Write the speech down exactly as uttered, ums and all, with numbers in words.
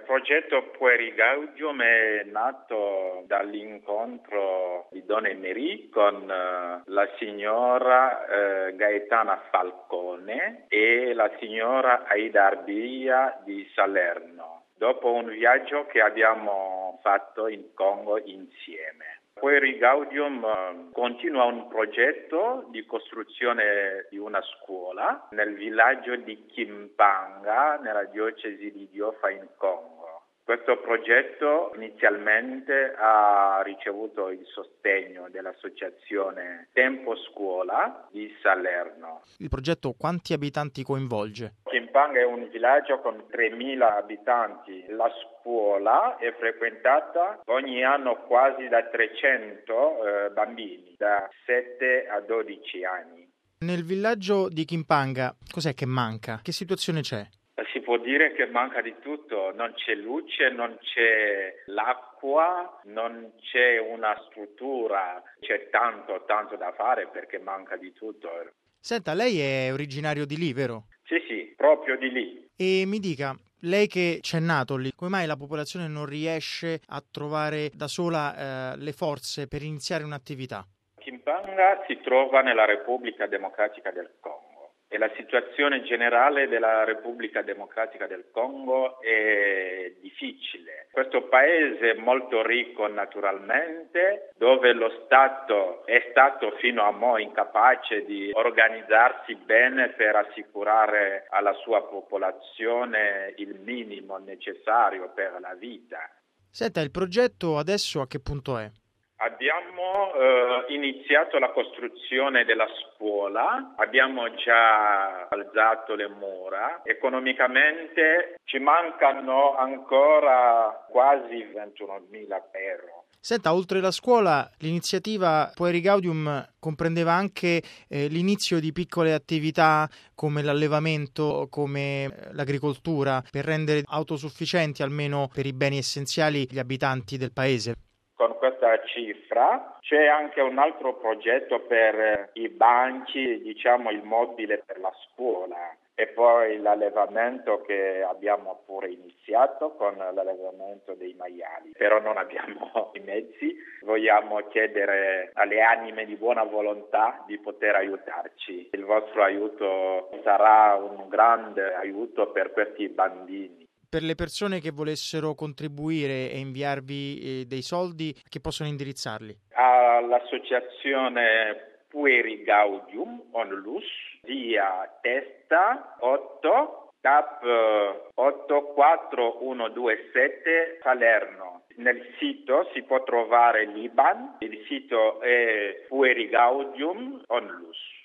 progetto Pueri Gaudium è nato dall'incontro di Don Emery con eh, la signora eh, Gaetana Falcone e la signora Aida Arbia di Salerno, dopo un viaggio che abbiamo fatto in Congo insieme. Pueri Gaudium eh, continua un progetto di costruzione di una scuola nel villaggio di Kimpanga, nella diocesi di Diofa in Congo. Questo progetto inizialmente ha ricevuto il sostegno dell'associazione Tempo Scuola di Salerno. Il progetto quanti abitanti coinvolge? Kimpanga è un villaggio con tremila abitanti. La scuola è frequentata ogni anno quasi da trecento eh, bambini, da sette a dodici anni. Nel villaggio di Kimpanga cos'è che manca? Che situazione c'è? Si può dire che manca di tutto, non c'è luce, non c'è l'acqua, non c'è una struttura, c'è tanto tanto da fare perché manca di tutto. Senta, lei è originario di lì, vero? Sì, sì, proprio di lì. E mi dica, lei che c'è nato lì, come mai la popolazione non riesce a trovare da sola eh, le forze per iniziare un'attività? Kimpanga si trova nella Repubblica Democratica del Congo. E la situazione generale della Repubblica Democratica del Congo è difficile. Questo paese è molto ricco naturalmente, dove lo Stato è stato fino a mo' incapace di organizzarsi bene per assicurare alla sua popolazione il minimo necessario per la vita. Senta, il progetto adesso a che punto è? Abbiamo eh, iniziato la costruzione della scuola, abbiamo già alzato le mura, economicamente ci mancano ancora quasi ventunomila euro. Senta, oltre la scuola, l'iniziativa Pueri Gaudium comprendeva anche eh, l'inizio di piccole attività come l'allevamento, come l'agricoltura, per rendere autosufficienti almeno per i beni essenziali gli abitanti del paese. Con questa cifra c'è anche un altro progetto per i banchi, diciamo il mobile per la scuola e poi l'allevamento che abbiamo pure iniziato con l'allevamento dei maiali, però non abbiamo i mezzi, vogliamo chiedere alle anime di buona volontà di poter aiutarci. Il vostro aiuto sarà un grande aiuto per questi bambini. Per le persone che volessero contribuire e inviarvi eh, dei soldi, che possono indirizzarli? All'associazione Pueri Gaudium Onlus, via Testa otto, Cap otto quattro uno due sette, Salerno. Nel sito si può trovare l'I B A N, il sito è Pueri Gaudium Onlus.